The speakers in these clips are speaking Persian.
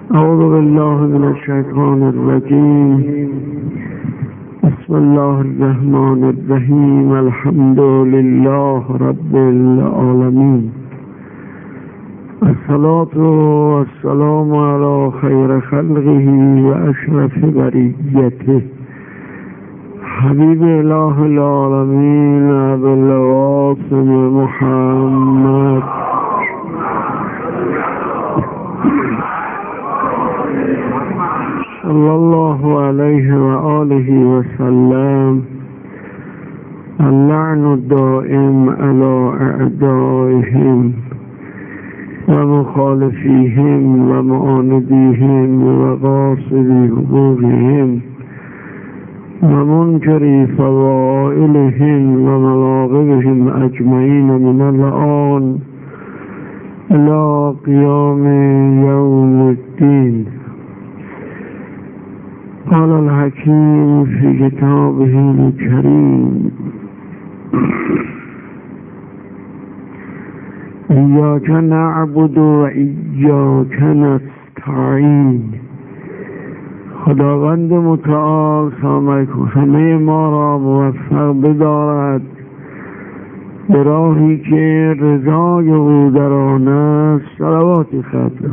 أعوذ بالله من الشيطان الرجيم. بسم الله الرحمن الرحيم. الحمد لله رب العالمين. الصلاة والسلام على خير خلقه وأشرف بريته حبيب الله العالمين أبي القاسم محمد صلى الله عليه وآله وسلم. اللعن الدائم على أعدائهم ومخالفيهم ومعانديهم وغاصبي حقوقهم ومنكري فضائلهم ومراغبهم أجمعين من الآن إلى قيام يوم الدين. قال الحكيم في كتابه الكريم: إياك نعبد وإياك نستعين. خداوند متعال همه ما را موفق بدارد به راهی که رضای او در آن است. صلوات ختم.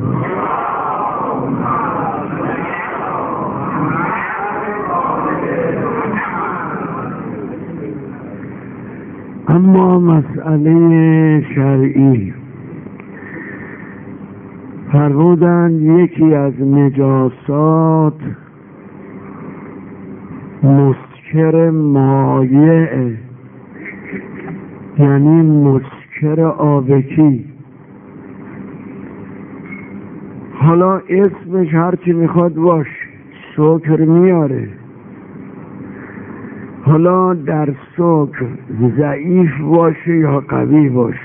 اما مسئله شرعی، فرمودند یکی از نجاسات مسکر مایع، یعنی مسکر آبکی. حالا اسمش هرچی میخواد باش، سکر میاره. حالا در سکر ضعیف باشه یا قوی باشه.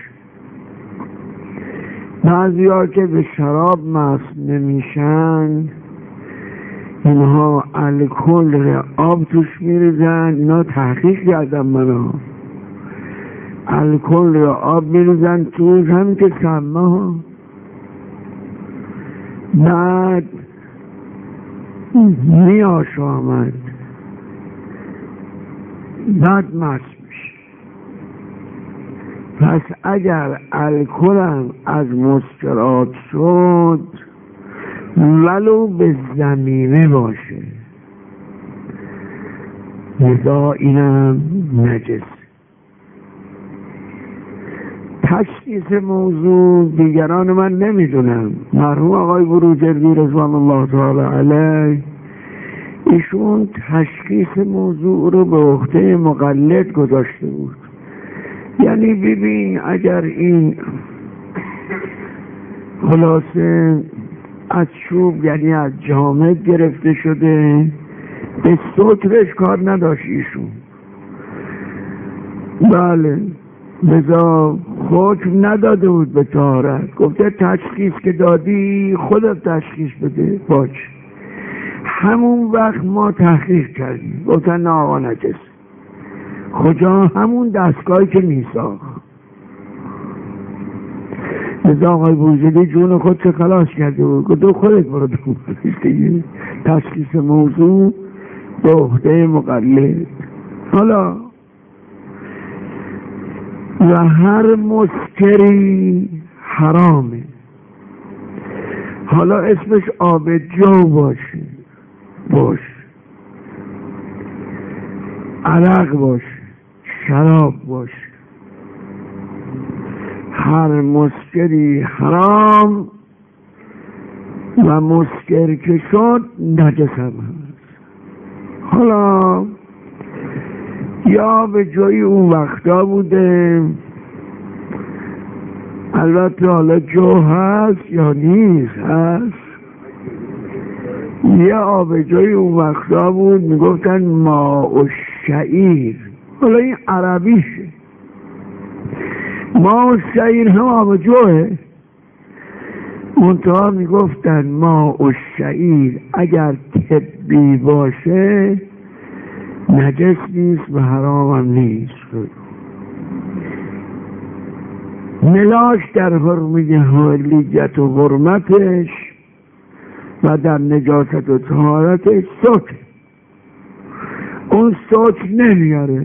بعضی ها که به شراب مست نمیشن، اینها الکل آب توش میریزن. اینا تحقیق کردم منو، الکل آب میریزن توش، هم که سمه ها. بعد میاش آمد، بعد مست میشه. پس اگر الکلم از مسکرات شد، ولو به زمینه باشه، لذا اینم نجس. تشخیص موضوع دیگران من نمیدونم. مرحوم آقای بروجردی رضوان الله تعالی علیه، ایشون تشخیص موضوع رو به عهده مقلد گذاشته بود. یعنی ببین اگر این خلاصه از چوب، یعنی از جامد گرفته شده، به سکرش کار نداشت ایشون. بله، لذا حکم نداده بود به طهارت. گفته تشخیص که دادی خودت تشخیص بده. باشه. همون وقت ما تحقیق کردیم، گفتن نه آقا نجس. کجا؟ همون دستگاهی که میساخت. لذا آقای بروجردی جون خودش خلاص کرده بود، گفت خودت برو دیگه. تشخیص موضوع به عهده مقلد. حالا و هر مسکری حرامه. حالا اسمش آب جو باشه، عرق باشه، شراب باشه، هر مسکری حرام و مسکر که شد نجس هم هست. حالا یا به جای اون وقتا بوده، البته حالا جو هست یا نیست هست، یه آب جای اون وقتا بود میگفتن ماء الشعیر. حالا این عربیشه. ماء الشعیر هم آب جوه، منتها میگفتن ماء الشعیر اگر طبی باشه نجس نیست و حرام هم نیست. ملاش در حرمه حالیت و حرمتش و در نجاست و طهارتش سکر. اون سکر نمیاره.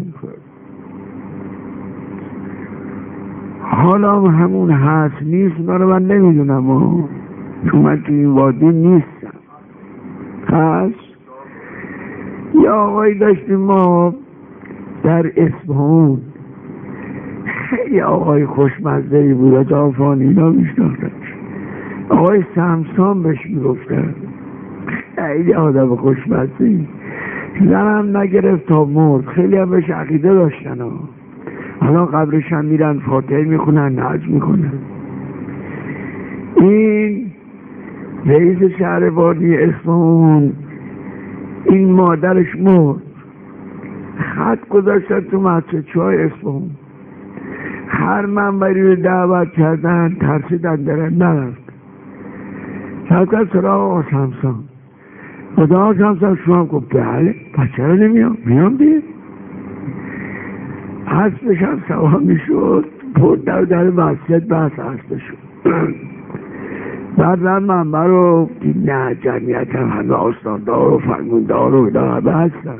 حالا همون هست نیست من نمیدونم، چون من تو این وادی نیستم. هست یا آقایی داشتیم ما در اصفهان، خیلی آقای خوشمزه‌ای بود، جافان اینا میشناختنش، آقای سمسام بهش میگفتن، خیلی آدم خوشمزه‌ای، زنم نگرفت تا مرد، خیلی هم بهش عقیده داشتن حالا قبرش هم میرن فاتحه میخونن، نعج میکنن. این رئیس شهر وادی اصفهان، این مادرش مرد، خط گذاشتن تو مسجدچه‌های اصفهان، هر منبری رو دعوت کردن ترسیدن درن نرفت. رفتن سراغ آقا سمسام، آقا سمسام شما هم گفت بله، پس چرا نمیام؟ میام دید حسبش هم سوار میشد، پر در مسجد بحث حسب شد. بعد من منبر رو نه جمعیت هم همه آستاندار و فرموندار و اینا همه هستن.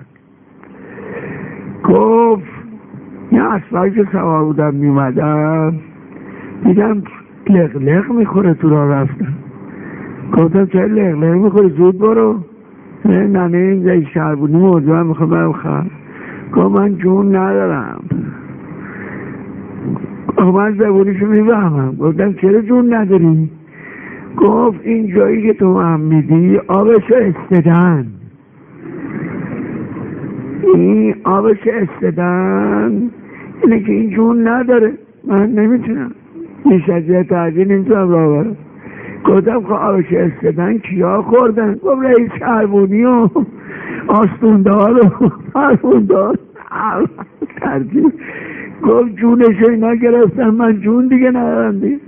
گفت یه اسبایی که سوار بودم میومدم دیدم لغلغ میخوره تو راه رفتم. گفتم چه لغلغ میخوره؟ زود برو. ننه این زی شربونی موضوع هم میخوام برم خواهر. گفت من جون ندارم. من زبونیشو میفهمم. گفتم چرا جون نداری؟ گفت این جایی که تو هم میدی آبشو استدن، این آبش استدن اینه که این جون نداره، من نمیتونم بیش از یه تحجیل نمیتونم راه برم. گفتم که آبش استدن کیا خوردن؟ گفت رئیس شهربونی و آستوندار و فرموندار ترجیح. گفت جونشو اینا گرفتن، من جون دیگه ندارم دیگه.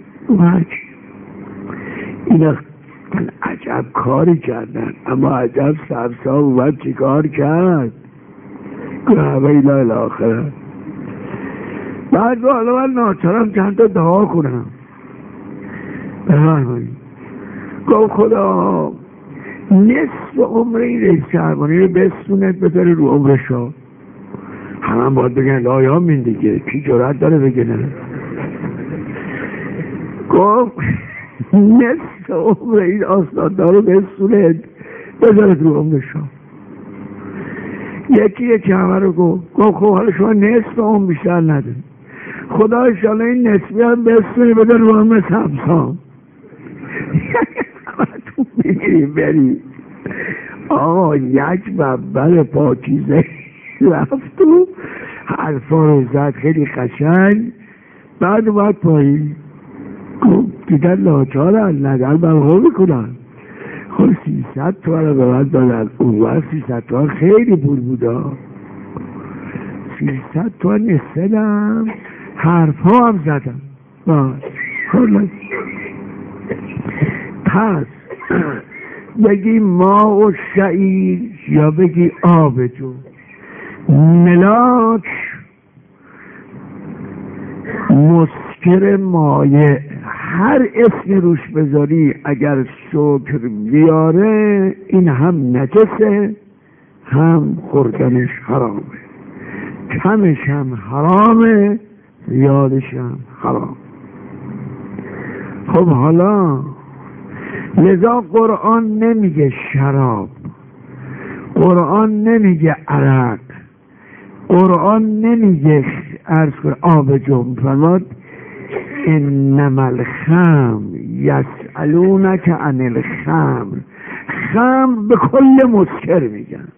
اینا عجب کاری کردن، اما عجب سبسا اومد چی کار کرد؟ گوه ایلا الاخره. بعد حالا من ناچارم چند تا دعا کنم. بفرمایید. گفت خدا نصف عمر این رئیس شهربانی رو بسونت بذاره رو عمرشو. همه باید بگن لایامین دیگه، کی جرأت داره بگه نه؟ گفت نصف عمر این آستاندار رو بسونت بذاره رو عمرشو. یکی همه رو گفت خب حالا شما نصف عمر بیشتر نده، خدا انشالله این نصفی هم بسونه بده رو عمر سمسام. تو میریم بریم. آقا یک ببل پاکیزه رفت تو حرفا رو زد خیلی قشنگ. بعد اومد پایین گفت دیدن لاچارن ندن برخور میکنن. خب 300 تومن رو به من دادن. اون وقت 300 تومن خیلی پول بودا. 300 تومن نستدم، حرفا هم زدم. پس بگی ما و شعیر یا بگی آب جو، ملاک مسکر مایه، هر اسم روش بذاری اگر سکر بیاره این هم نجسه هم خوردنش حرامه، کمش هم حرامه زیادش هم حرام. خب حالا لذا قرآن نمیگه شراب، قرآن نمیگه عرق، قرآن نمیگه عرض کن آب جو. فرماد انما الخمر یسألونک عن الخمر، خمر به کل مسکر میگن.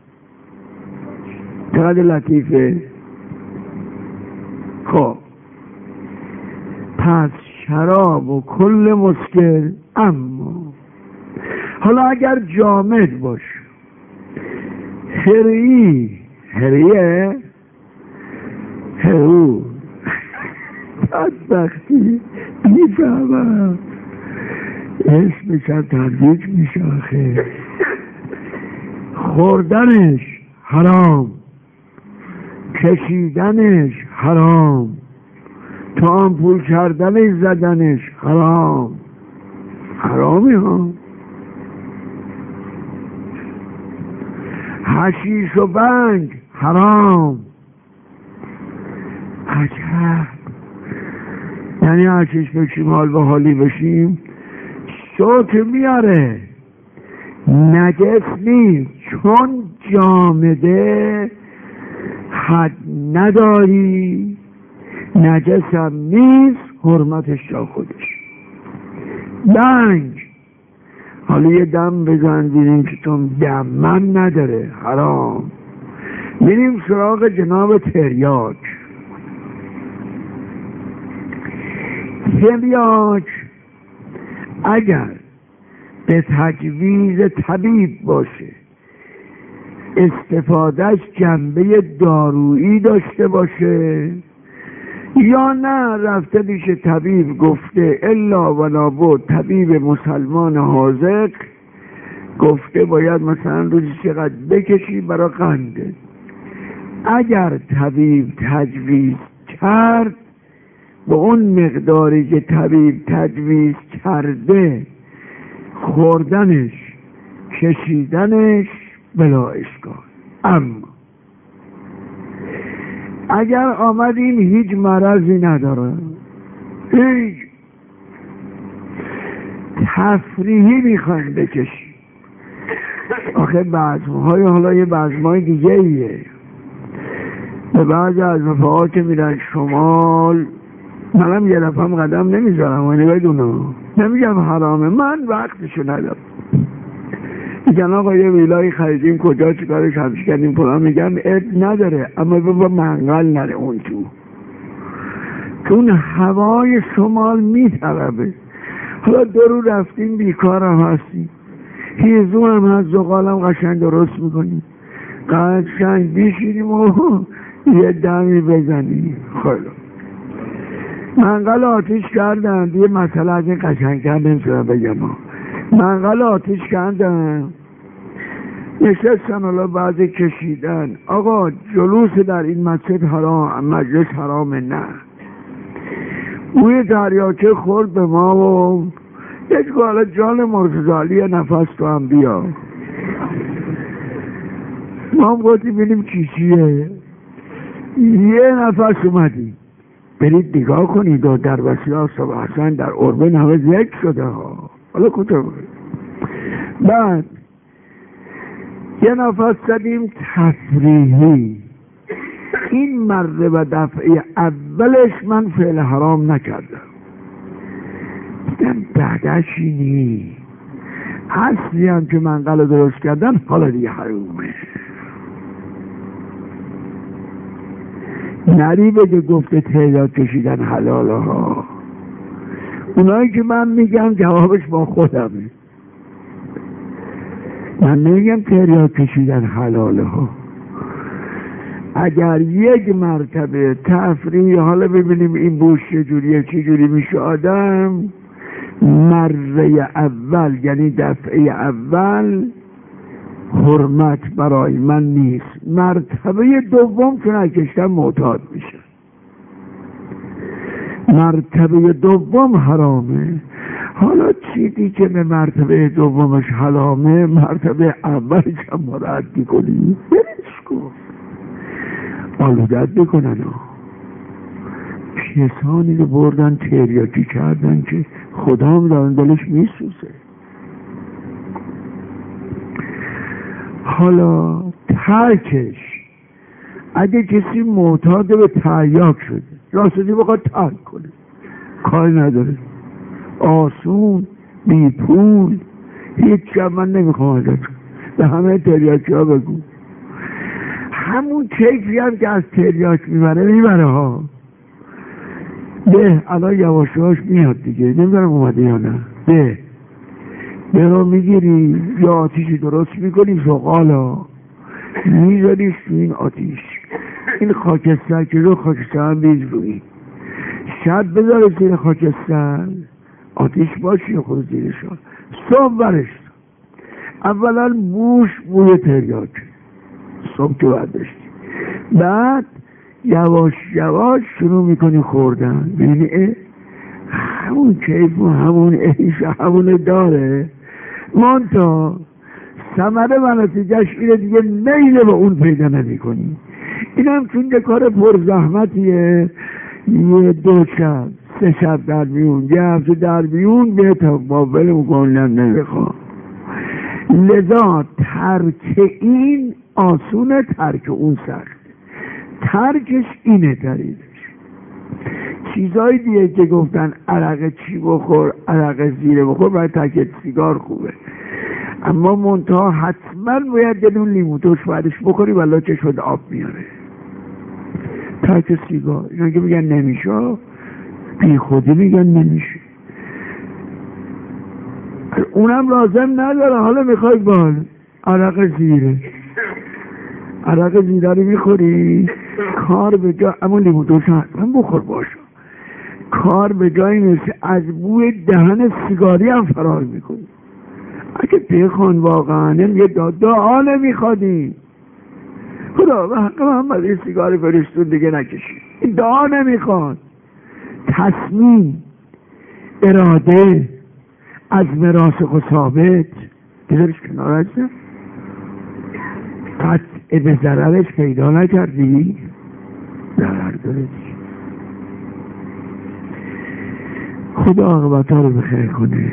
چقدر لطیفه. خب پس شراب و کل مسکر. اما حالا اگر جامد باش، هریه هرو بدبختی میفهمم اسمش هم تردیج میشه آخه. خوردنش حرام، کشیدنش حرام، تا آمپول کردنش زدنش حرام. حرامی ها. حشیش و بنگ حرام. عجب، یعنی حشیش بکشیم حال به حالی بشیم صوت میاره، نجس نیست، چون جامده حد نداری، نجس هم نیست، حرمتش جا خودش. بنگ حالا یه دم بزن بینیم که چون دمم نداره حرام. میریم سراغ جناب تریاک. تریاک اگر به تجویز طبیب باشه، استفادهش جنبه دارویی داشته باشه، یا نه رفته پیش طبیب گفته الا ولا بود، طبیب مسلمان حاذق گفته باید مثلا روزی چقدر بکشی برای قنده، اگر طبیب تجویز کرد به اون مقداری که طبیب تجویز کرده خوردنش کشیدنش بلا اشکال. اما اگر آمدیم هیچ مرضی نداره، هیچ تفریحی میخوایم بکشیم، آخه بزمهای حالا یه بزمهای دیگه ایه، به بعضی از رفاقا که میرن شمال منم یه دفعه قدم نمیذارم و بدونم، نمیگم حرامه، من وقتشو ندارم. میگن آقا یه ویلایی خریدیم کجا چیکارش همش کردیم فلان، میگم اب نداره اما بابا منقل نره اون تو، چون هوای شمال میطلبه. حالا دو رو رفتیم بیکار هم هستیم، هیزو هم هست، زغالم قشنگ درست میکنیم، قشنگ بیشیدیم و یه دمی بزنیم. خیلی منقل آتیش کردن، یه مسئله از این قشنگ کردن نمیتونم بگم، منقل آتیش کردن نشستن، حالا بعضی کشیدن آقا جلوس در این مسجد حرام، مجلس حرامه، نه بوی تریاکه خورد به ما و یک حالا جان مرتضالی نفس تو هم بیا، ما هم گفتیم بینیم چیه، یه نفس اومدیم. برید نگاه کنید و در وسیله صبح حسن در اربن همه ذکر شده ها، حالا کجا بود. بعد یه نفس زدیم تفریحی، این مرده و دفعه اولش من فعل حرام نکردم، دیدم بعدش اینی اصلی هم که منقل درست کردن حالا دیگه حرومه. نری بگه گفته تعداد کشیدن حلاله ها، اونایی که من میگم جوابش با خودمه، من نمیگم تعداد کشیدن حلاله ها. اگر یک مرتبه تفریح حالا ببینیم این بوش چجوریه چجوری میشه آدم، مره اول یعنی دفعه اول حرمت برای من نیست، مرتبه دوم که نکشتم معتاد میشه، مرتبه دوم حرامه. حالا چیزی که به مرتبه دومش حرامه مرتبه اولش هم مرد کنی برش کن، آلودت بکنن کسانی رو بردن تریاکی کردن که خدا هم دارن دلش میسوزه. حالا ترکش اگه کسی معتاد به تریاک شده راستی بخواد ترک کنه کاری نداره، آسون بی پول هیچ جب من نمیخوام ازت به همه تریاکی ها بگو، همون کیفی هم که از تریاک میبره ها، به الان یواشواش میاد دیگه، نمیدونم اومده یا نه، به رو میگیری یا آتیشی درست میکنی زغالا میذاریش تو این آتیش، این خاکستر که رو خاکستر هم بیز روی شب بذاره زیر خاکستر آتیش باشی خود زیرشان صبح برش، اولا بوی تریاک صبح که برداشتی، بعد یواش یواش شروع میکنی خوردن، ببینی همون کیف و همون عیش همون داره، منتها ثمره و نتیجهش اینه دیگه میل به اون پیدا نمی کنی. این هم چون یه کار پرزحمتیه، یه 2 شب 3 شب در میون، یه هفته در میون، به تا بابل مکنم نمیخوام. لذا ترک این آسونه، ترک اون سخت. ترکش اینه داریدش. چیزای دیگه که گفتن عرق چی بخور، عرق زیره بخور، باید ترک سیگار خوبه، اما منتها حتما باید یه دون لیمو ترش بعدش بخوری ولی چشمت آب میاره. ترک سیگار اینا که میگن نمیشه، بی خودی میگن نمیشه، اونم لازم نداره. حالا میخوای بال عرق زیره، عرق زیره رو میخوری، کار به جا، اما لیمو ترش حتما بخور باشه، کار به جایی میرسه از بوی دهن سیگاری هم فرار میکنی. اگه بخوان واقعا یه دعا نمیخوادی خدا به حق محمد این سیگاری فرشتون دیگه نکشی، این دعا نمیخواد. تصمیم، اراده، عزم راسخ و ثابت بذارش کنار هستم. قطع به ضررش پیدا نکردی، ضرر داره. خدا عاقبت ها رو بخیر کنه.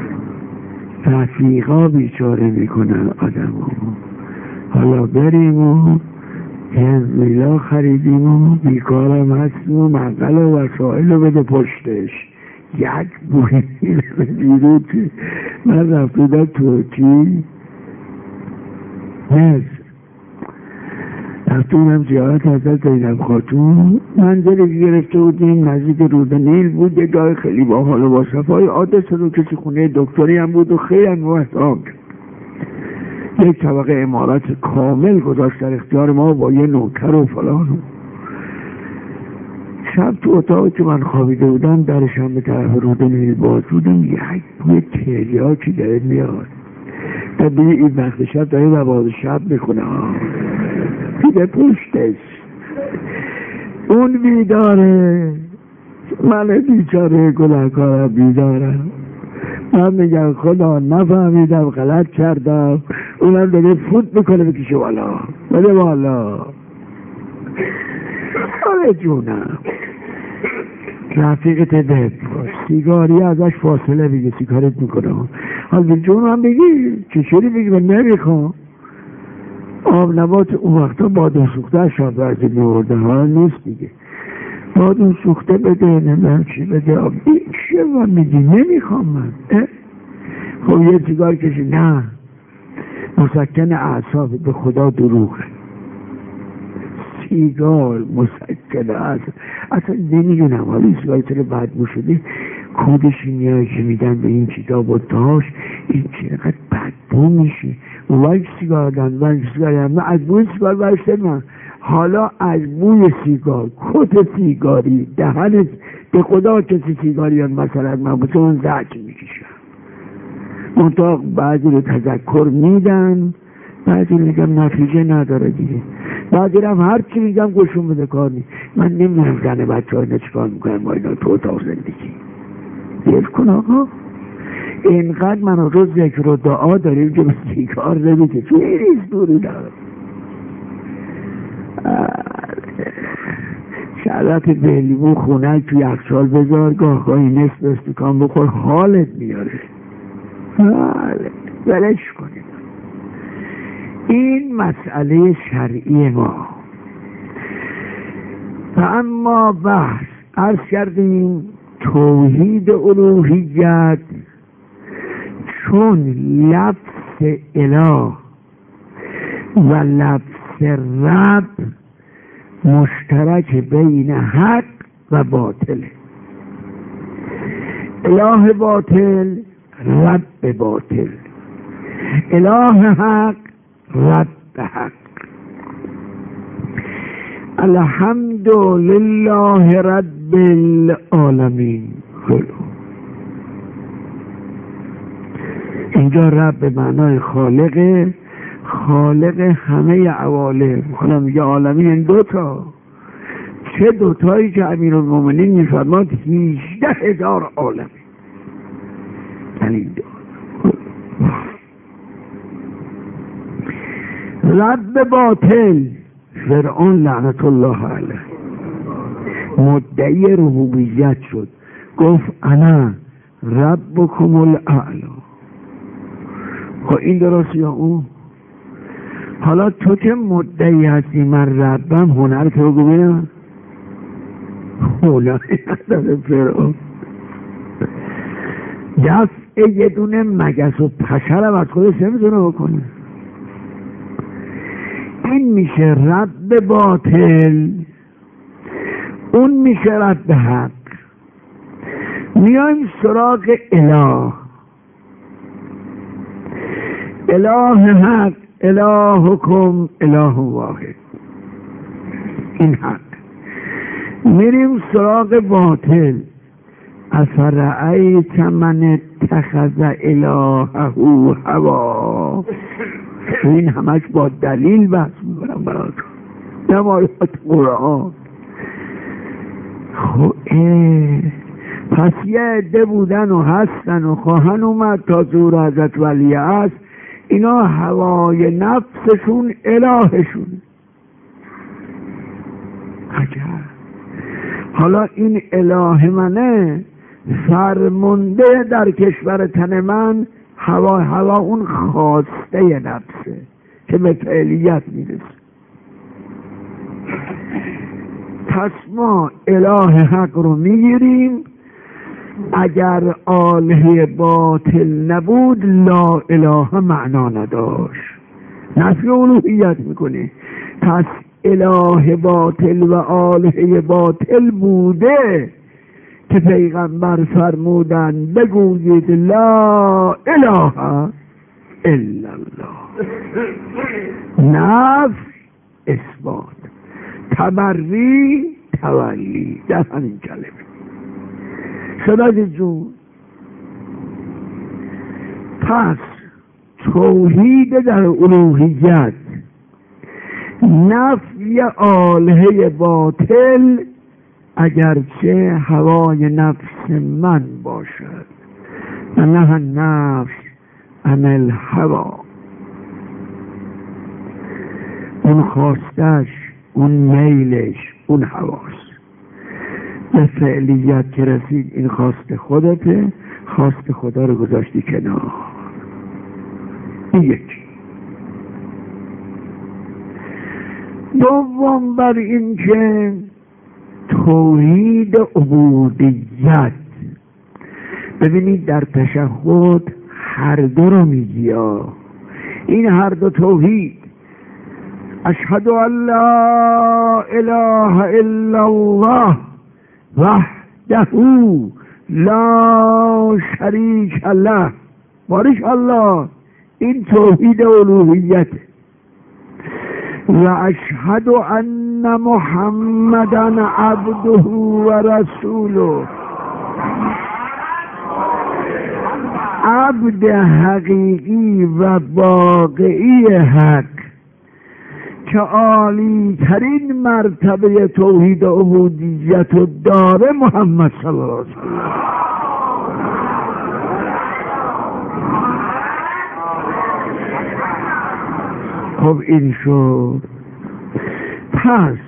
رفیقا بیچاره میکنن آدم ها. حالا بریم و هزمیلا خریدیم و بیکارم هستیم و منقل و وسائل رو بده پشتش. یک بوی بیرون که من رفته در ترکی رفتونم زیارت حضرت زینب خاتون، منزلی گرفته بودیم نزدیک رود نیل بود، یه جای خیلی باحال و با صفای عادت رو کسی خونه دکتری هم بود و خیلی هم محترم کرد. یک طبقه عمارت کامل گذاشت در اختیار ما با یه نوکر و فلان. شب تو اتاقی که من خوابیده بودم درشم به طرف رود نیل باز بودم، یک بوی تریاکی داره میاد. تا این وقت شب داره نماز شب میخونه پیده پشتش، اون بیداره، من بیچاره گناهکارم بیدارم. من میگم خدا نفهمیدم غلط کردم، اونم داره فوت میکنه بکشه بالا بده بالا. آره جونم رفیقت دب باش، سیگاری ازش فاصله بگی، سیگارت میکنم. حالا جونم بگی چشوری بگی من نمیخوام. آب نبات اون وقتا بادون سوخته شاد ورزی میورده، حالا نیست دیگه. بادون سوخته بده، نمیدونم چی بده، آب چه من میگی نمیخوام من. خب یه سیگار کشی، نه مسکن اعصاب، به خدا دروغه. سیگار مسکن اعصاب اصلا نمیدونم، حالا سیگار چرا بدبو شده، کود شیمیایی که میدن به این چیزا بودتاش، این چقدر بدبو میشه. ولی سیگار دن من سیگار من از بوی سیگار برشتر من، حالا از بوی سیگار، کت سیگاری، دهنت به خدا کسی سیگاری هم مثلا من بسه من زعج میکشم. منطقه بعضی رو تذکر میدن، بعضی میگم نتیجه نداره دیگه، بعضی هم هر چی میگم گوشون بده کار نیست. من نمیدونم زن بچه ها اینا چیکار میکنم با اینا تو اتاق زندگی. بیل کن آقا، اینقدر من رو ذکر و دعا داریم که به سیگار نمیده چه ریز دوری دارم. شرط بلیمون خونه توی یخچال بذار، گاهگاهی نصف استکان بخور، حالت میاره. ولش کنید. این مسئله شرعی ما. و اما بحث عرض کردیم توحید الوهیت چون لفظ اله و لفظ رب مشترک بین حق و باطله. اله باطل، رب باطل، اله حق، رب حق. الحمد لله رب العالمین. اینجا رب به معنای خالقه، خالق همه عوالم. خدا میگه عالمین این دوتا، چه دوتایی که امیرالمومنین میفرماد 18,000 عالم. یعنی رب باطل فرعون لعنت الله علیه مدعی ربوبیت شد، گفت انا ربکم الاعلی. خب این درست یا اون؟ حالا تو که مدعی هستی من ربم، هنر تو بگو بینم هنر نداره فرعون. دفع یه دونه مگس و پشرم از خودش نمیتونه بکنه. این میشه رب باطل، اون میشه رب حق. میایم سراغ اله. اله حق، الهکم اله واحد، این حق. میریم سراغ باطل. افرأیت من اتخذ الهه هوا. این همش با دلیل بحث میکنم براتون، نمایات قرآن. خب پس یه عده بودن و هستن و خواهن اومد تا زور حضرت ولی است، اینا هوای نفسشون الهشون. عجب. حالا این اله منه فرمانده در کشور تن من، هوا اون خواسته نفسه که به فعلیت میرسه. پس ما اله حق رو میگیریم. اگر آله باطل نبود لا اله معنا نداشت، نفی الوهیت میکنه. پس اله باطل و آله باطل بوده که پیغمبر فرمودن بگویید لا اله الا الله. نفی اثبات، تبری تولی در همین کلمه. صدای جون. پس توحید در الوهیت، نفی آله باطل اگرچه هوای نفس من باشد، نه نفس عن الهوا. اون خواستش، اون میلش، اون هواست. به فعلیت که رسید این خواست خودته، خواست خدا رو گذاشتی کنار. این یکی. دوم بر این که توحید عبودیت. ببینید در تشهد هر دو رو میگی. این هر دو توحید. اشهد ان لا اله الا الله وحده لا شریک له. بارش الله، این توحید الوهیت. و اشهد ان محمدن عبده و رسوله. عبد حقیقی و واقعی حق که عالی ترین مرتبه توحید عبودیت و داره محمد صلی الله علیه وسلم. خب این شد. پس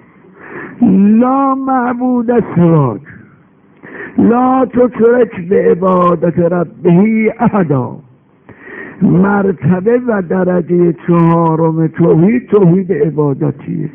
لا معبود سواک، لا تشرک به عبادت ربه احدا. مرتبه و درجه چهارم توحید عبادتیه.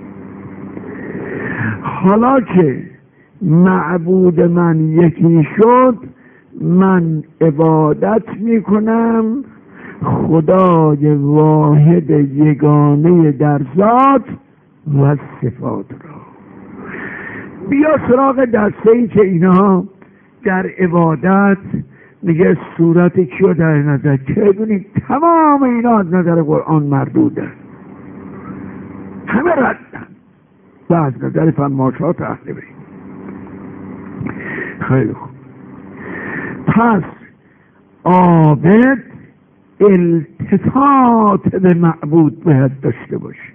حالا که معبود من یکی شد، من عبادت میکنم خدای واحد یگانه در ذات و صفات را. بیا سراغ دسته‌ای که اینا در عبادت میگه صورت کیو در نظر، که بدونید تمام اینا از نظر قرآن مردودن، همه ردن و از نظر فرماشات اهل بیت. خیلی خوب. پس عابد التفات به معبود باید داشته باشه.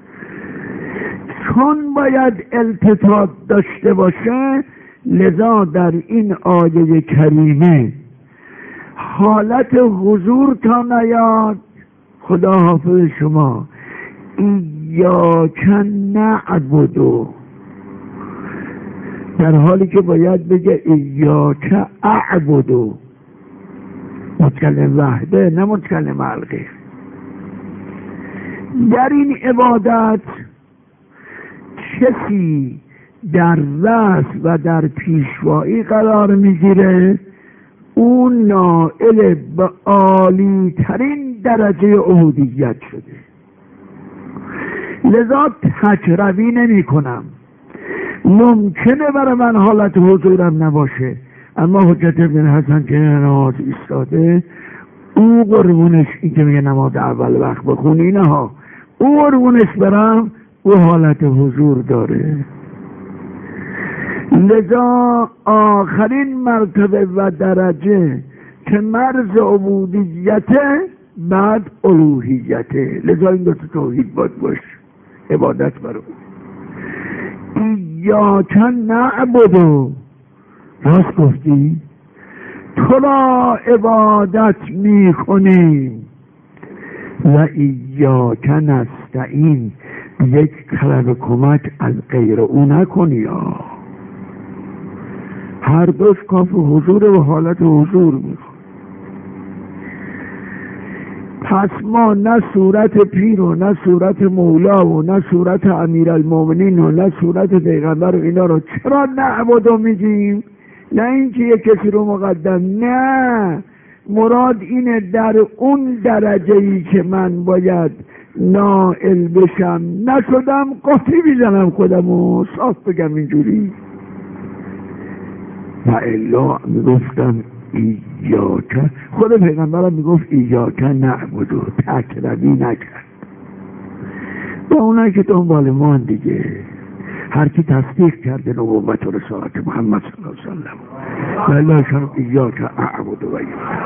چون باید التفات داشته باشه، لذا در این آیه کریمه حالت حضور تا نیاد خدا حافظ شما. ایاک نعبد، در حالی که باید بگه ایاک اعبد، متکلم وحده نه متکلم الغیر. در این عبادت کسی در رأس و در پیشوایی قرار میگیره، اون نائل به عالی ترین درجه عبودیت شده. لذا تکروی نمی کنم. ممکنه برای من حالت حضورم نباشه، اما حجت ابن حسن که نماز ایستاده، او قربونش، این که میگه نماز اول وقت بخونی، نه ها، او قربونش برم، او حالت حضور داره. لذا آخرین مرتبه و درجه که مرز عبودیته، بعد الوهیته. لذا این دو تا توحید باش عبادت برو. ایاک نعبد، راست گفتی، تو را عبادت می کنیم، و ایاک نستعین، یک طلب کمک از غیر او نکنی. هر دوش کاف حضور و حالت حضور میخواد. پس ما نه صورت پیر و نه صورت مولا و نه صورت امیرالمومنین و نه صورت پیغمبر و اینا رو چرا نعبدو میگیم؟ نه اینکه یک کسی رو مقدم، نه، مراد اینه در اون درجه‌ای که من باید نائل بشم نشدم، قاطی میزنم خودمو، صاف بگم اینجوری. و الا میگفتم ایاک، خود پیغمبرم میگفت ایاک نعبدو، تکروی نکرد. با اونایی که دنبال ما دیگه، هر کی تصدیق کرده نبوت و رسالت محمد صلی الله علیه و سلم، و الا شرط ایاک اعبدو و ایاک.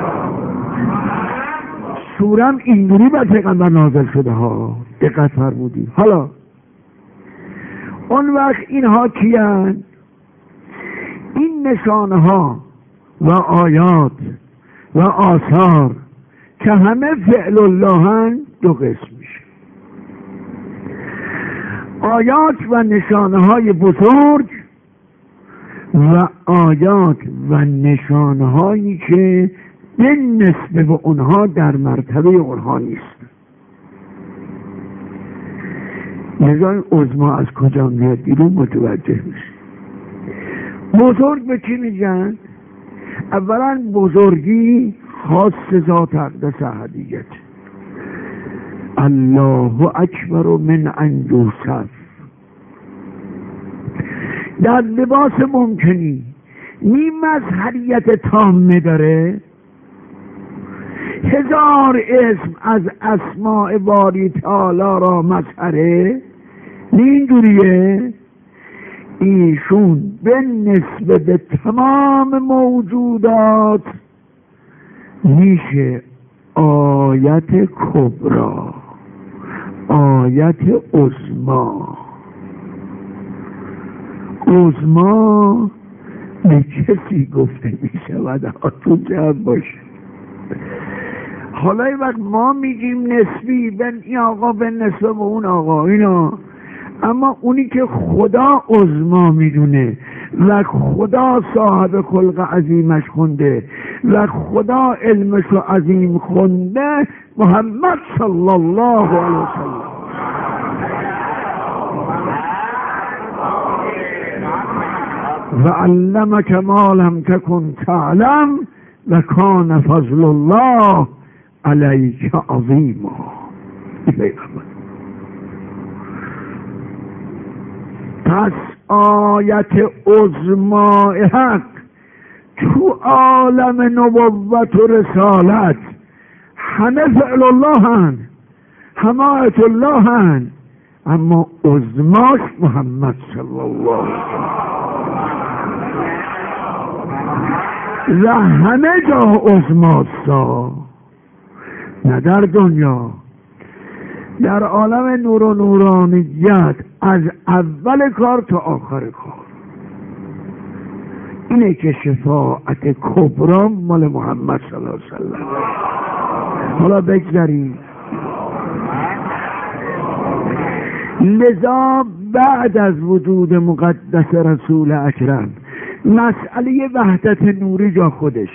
سورم اینجوری بر پیغمبر نازل شده ها، دقت فرمودی. حالا اون وقت اینها کیان؟ این نشانه ها و آیات و آثار که همه فعل اللهن دو قسم میشه. آیات و نشانه های بزرگ و آیات و نشانه هایی که به نسبه به اونها در مرتبه اونها نیست. نظام عظما از کجا میاد بیرون متوجه میشه. بزرگ به چی میگن؟ اولا بزرگی خاص ذات اقدس احدیت، الله اکبر من ان یوصف. در لباس ممکنی نیم مظهریت تامه داره، 1000 اسم از اسماء باری تعالی را مظهره، اینجوریه. ایشون به نسبه به تمام موجودات میشه آیت کبرا، آیت عظما. عظما به کسی گفته میشود تو جمع باشه. حالا این وقت ما میگیم نسبی، به این آقا به نسبه به اون آقا اینا، اما اونی که خدا عظما میدونه و خدا صاحب خلق عظیمش خونده و خدا علمش عظیم خونده، محمد صلی الله علیه وسلم. و علمک ما لم تکن تعلم و کان فضل الله علیک عظیما. پس آیت عظما حق تو عالم نبوت و رسالت همه فعل الله هن، همه آیت الله هن، اما عظماش محمد صلی الله علیه و همه جا عظماستا، نه در دنیا، در عالم نور و نورانیت از اول کار تا آخر کار. اینه که شفاعت کبرا مال محمد صلی الله علیه و سلم. حالا بگذاریم لذا بعد از وجود مقدس رسول اکرم مسئله وحدت نوری جا خودش،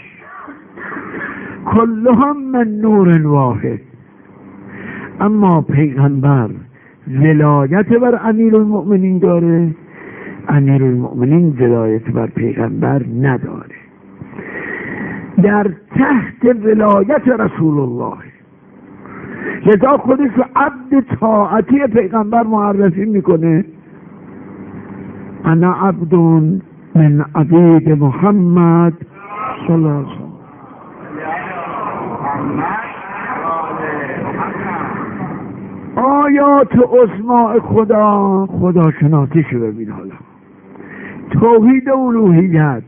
کلهم من نور واحد، اما پیغمبر ولایت بر امیرالمؤمنین داره، امیرالمؤمنین ولایت بر پیغمبر نداره، در تحت ولایت رسول الله. لذا خودش رو عبد طاعتی پیغمبر معرفی میکنه، انا عبد من عبید محمد صلی الله علیه وسلم. آیات عظما خدا شناسیشو ببین. حالا توحید الوهیت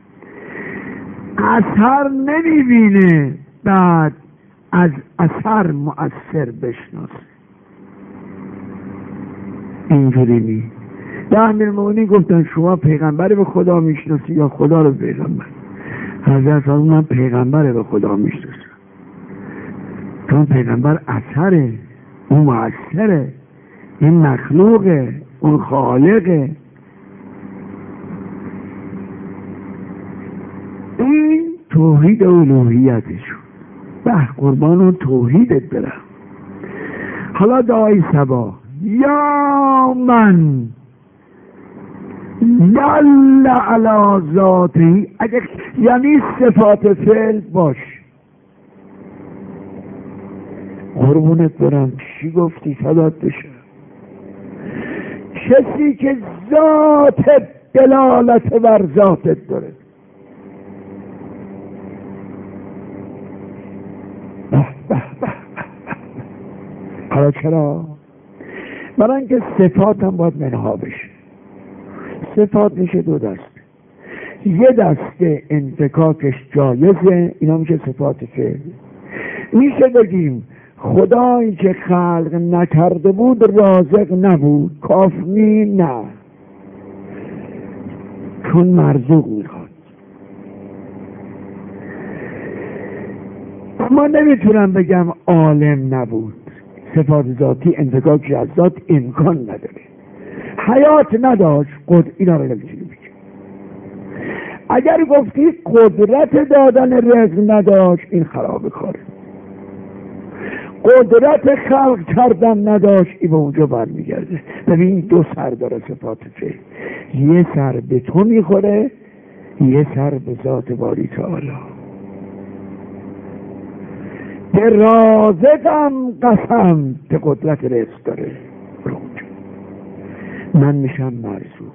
اثر نمیبینه، بعد از اثر مؤثر بشناس. اینجوری نی. در امیرالمؤمنین گفتن شما پیغمبر به خدا میشناسی یا خدا رو پیغمبر؟ حضرت فرمود من پیغمبر به خدا میشناسم، چون پیغمبر اثره، اون مؤثره، این مخلوقه، اون خالقه. این توحید الوهیتشون. به قربان اون توحیدت برم. حالا دعای صبا، یا من دل علی ذاتی، اگه یعنی صفات فعل باش. قربونت برم چی گفتی؟ فدات بشه. کسی که ذات دلالت بر ذاتت داره. حالا چرا؟ برای اینکه صفات هم باید منها بشه. صفات میشه دو دسته، یه دسته انفکاکش جایزه، اینا میشه صفات فعل. میشه بگیم خدایی که خلق نکرده بود رازق نبود، کافی نه، چون مرزوق میخواد. اما نمیتونم بگم عالم نبود، صفات ذاتی انفکاکش از ذات امکان نداره. حیات نداشت، اینا رو نمیتونی بگیم. اگر گفتی قدرت دادن رزق نداشت، این خراب کاره. قدرت خلق کردن نداشت، این به اونجا برمیگرده. ببین دو سر داره صفات فعل، یه سر به تو میخوره، یه سر به ذات باری تعالی. به رازقم قسم که قدرت رزق داره، من میشم مرزوق.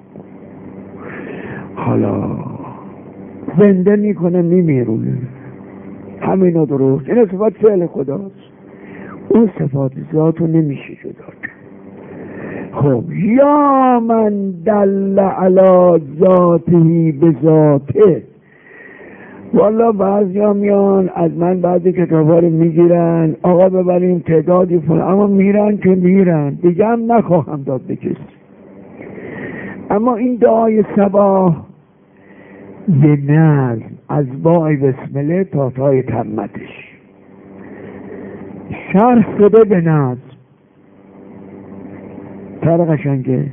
حالا زنده میکنه میمیرونه، همینو درست. این صفات فعل خداست، اون صفات ذاتو نمیشه جدا کرد. خب یا من دل علی ذاته به ذاته. والا بعضی ها میان از من بعضی کتاب ها رو میگیرن، آقا ببریم تعدادی فلان، اما میرن که میرن دیگه هم نخواهم داد به کسی. اما این دعای صباح به نظم از بای بسمله تا تای تمتش شرح شده به نظم. تر قشنگه.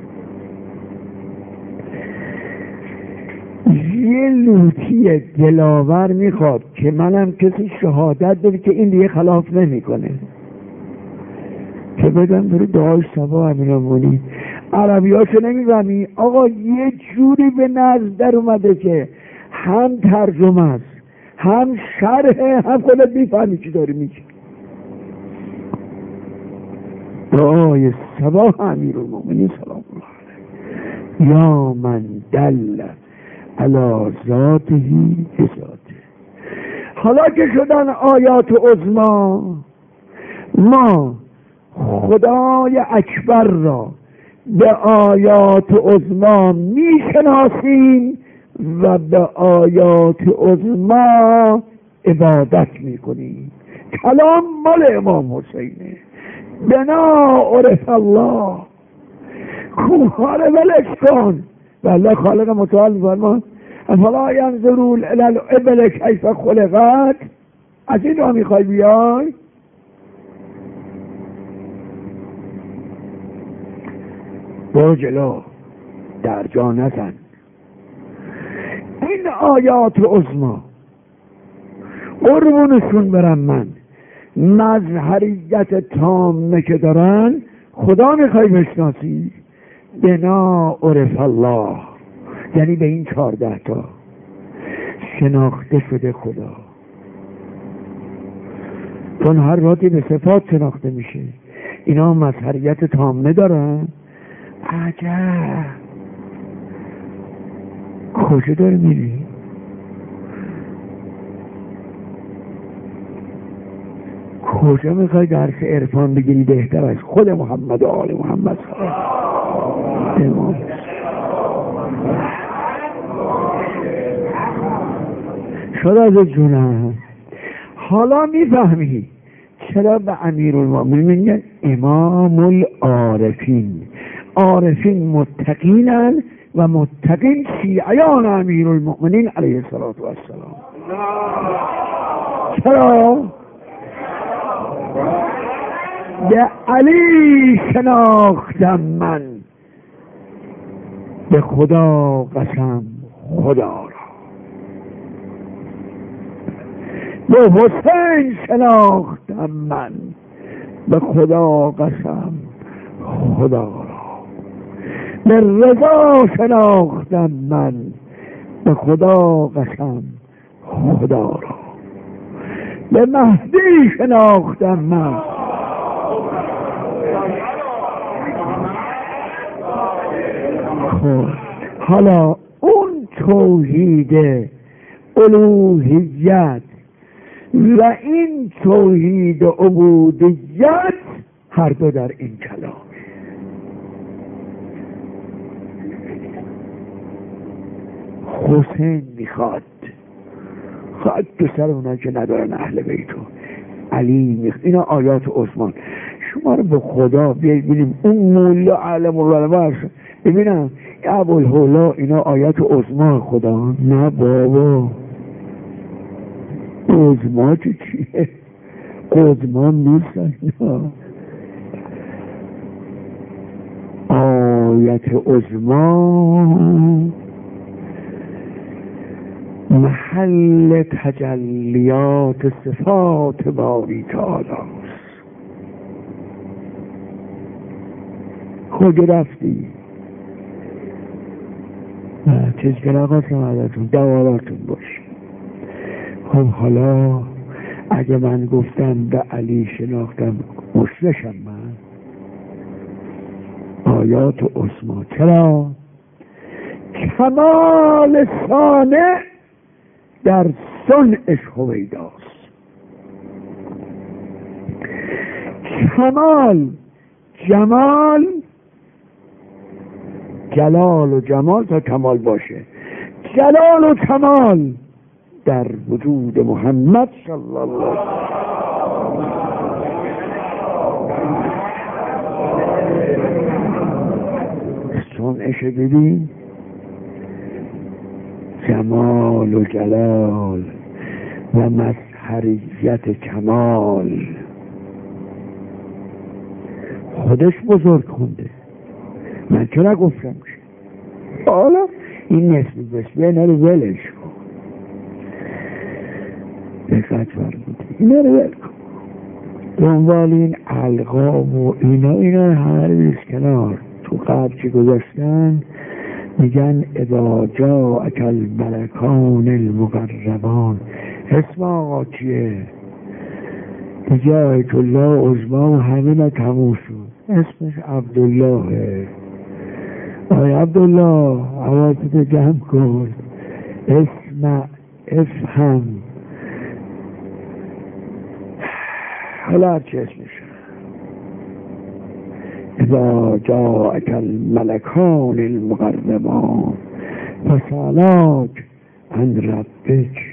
یه لوتی دلاور میخواد که منم کسی شهادت بده که این دیگه خلاف نمیکنه، که بدم داره دعای صباح امیرالمؤمنین. عربیاشو نمیفهمی؟ آقا یه جوری به نظم در اومده که هم ترجمه است، هم شرحه، هم خودت میفهمی چی داری میگی. دعای صباح امیرالمؤمنین سلام الله علیه، یا من دل علی ذاته بذاته. حالا که شدن آیات عظما، ما خدای اکبر را به آیات عظما میشناسیم و به آیات عظما عبادت میکنیم. کلام مال امام حسینه، بنا عرف الله، کوها رو ولش کن. والله خالق متعال میفرمان افلا ینظرون الی الابل کیف خلقت. از این را میخوای بیای؟ برو جلو، در جا نزن. این آیات عظما قربونشون برم من، مظهریت تامه که دارن. خدا میخوای بشناسی؟ بنا عرف الله، یعنی به این 14 تا شناخته شده خدا. چون هر ذاتی به صفات شناخته میشه، اینا مظهریت تامه دارن. عجب، کجا داری میری؟ کجا میخوای درس عرفان بگیری بهتر از خود محمد و آل محمد امام؟ شد از جونم. حالا میفهمی چرا به امیرالمومنین میگن امام العارفین؟ عارفین متقینن و متقین شیعیان امیرالمومنین علیه السلام. چرا؟ به علی شناختم من، به خدا قسم خدا را. به حسین شناختم من، به خدا قسم خدا را. به رضا شناختم من، به خدا قسم خدا را. به مهدی شناختم من. خب حالا اون توحید الوهیت و این توحید عبودیت هر دو در این کلامه. حسین میخواد تو سر اونایی که ندارن اهل بیتو. علی میخواد. اینا آیات عثمان. شما رو به خدا ببینیم اون مولا علم العلماء ببینم ابوالهولا اینا آیات عثمان خدا. نه بابا، عظما چیه؟ عظما نیستن اینا. آیت عظما محل تجلیات صفات باری تعالی است. کجا رفتی؟ چیز که نخواستم ازتون دواراتون باشه. خب حالا اگه من گفتم به علی شناختم مشرشم من؟ آیات عظما. چرا؟ کمال صانع در صنعش هویداست. کمال جمال، جلال و جمال تا کمال باشه، جلال و کمال در وجود محمد صلی الله علیه و صنعش ببین، جمال و جلال و مظهریت کمال. خودش بزرگ خونده، من چرا گفتم که حالا این نسبی بسیه اینا رو ولش کن. دقت فرمودی اینا رو ول کن. دنبال این القاب و اینا هر بیز کنار. تو قبل چی گذاشتن؟ میگن اذا جاءک الملکان المقربان. اسم آقا چیه؟ دیگه آیت الله عظما و همین تموم شد. اسمش عبدالله. آی عبدالله حواست جمع کن. اسم افهم. حالا هرچی اسمش اذا جاءک الملکان المقربان فسألوک عن ربک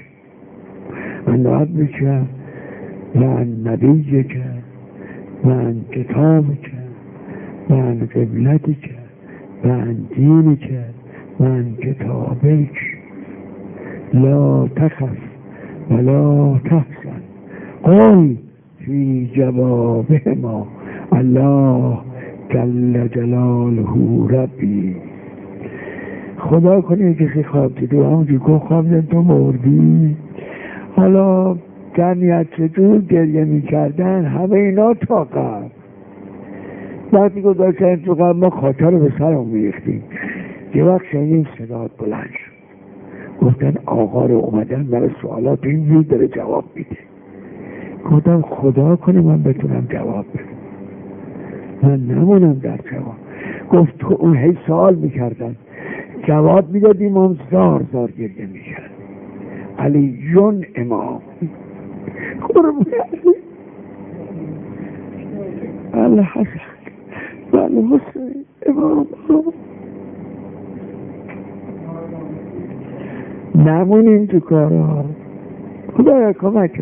و عن نبیک و عن کتابک و عن قبلتک و عن دینک و عن کتابک لا تخف ولا تحزن قل فی جوابهما الله جل جلاله ربی. خدا کنه کسی خواب دیدی و همونجور که خواب دیدن تو مردی. حالا جمعیت چطور گریه میکردن همه اینا تا قبل. وقتی گذاشتن تو قبل ما خاطر رو به سرم میریختیم. یه وقت شنیدیم صدات بلند شد، گفتن آقا رو اومدن برای سوالات اینجور داره جواب میده. گفتم خدا کنه من بتونم جواب بدم، من نمونم در جواب. گفت تو اون هی سوال میکردن جواب میدادیم، هم زار زار گریه میکرد. علی جون امام قربون علی الحسن و الحسین امام نمونیم تو کارها. خدایا کمک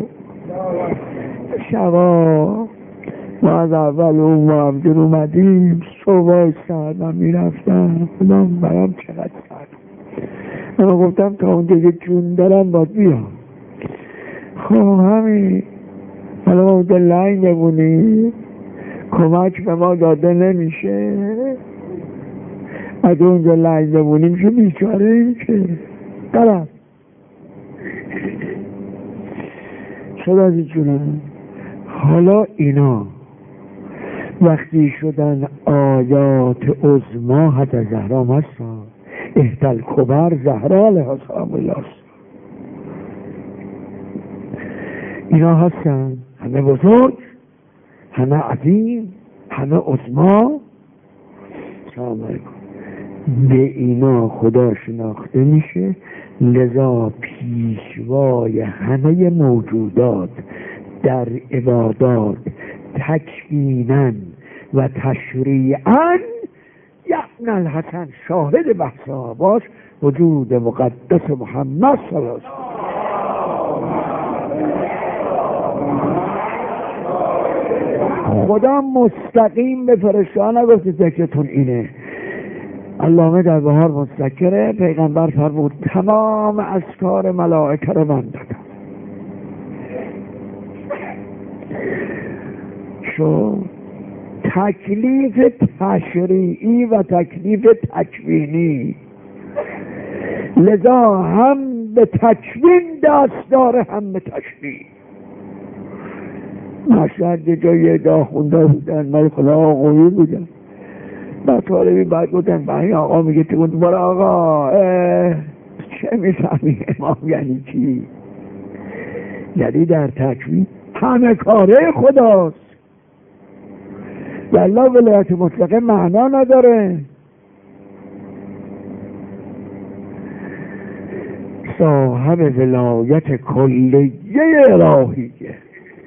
شبا ما از اول اون معبدر اومدیم صبح ساعت من میرفتم خدا برام چقدر ساعت اما گفتم تا اونجا که جون دارم باید بیام. خب همین حالا ما اونجا لنگ بمونیم کمک به ما داده نمیشه. از اونجا لنگ بمونیم که بیچاره این که دارم شد از جونم. حالا اینا وقتی شدن آیات عظما حتی زهرا هستن احتل کبر زهرا علیها السلام الله اینا هستن، همه بزرگ، همه عظیم، همه عظما. سلام علیکم. به اینا خدا شناخته میشه، لذا پیشوای همه موجودات در عبادات تکویناً و تشریعاً یعنی الحسن شاهد بحثا باش وجود مقدس محمد صلی الله علیه وسلم. خدا مستقیم به فرشته‌ها نگفت ذکرتون اینه. علامه در بهار مذکره پیغمبر فرمود تمام اذکار ملائکه رو من دادم. شو تکلیف تشریعی و تکلیف تکوینی، لذا هم به تکوین دست داره هم به تشریع. مشهد یه جایی ادعا خونده بودن من خدا آقایی بودن بعد طالبی بعد گفتن به این آقا میگه تو بار آقا چه میفهمی امام یعنی چی؟ یعنی در تکوین همه کاره خداست. والله ولایت مطلقه معنا نداره. صاحب ولایت کلیه الهیه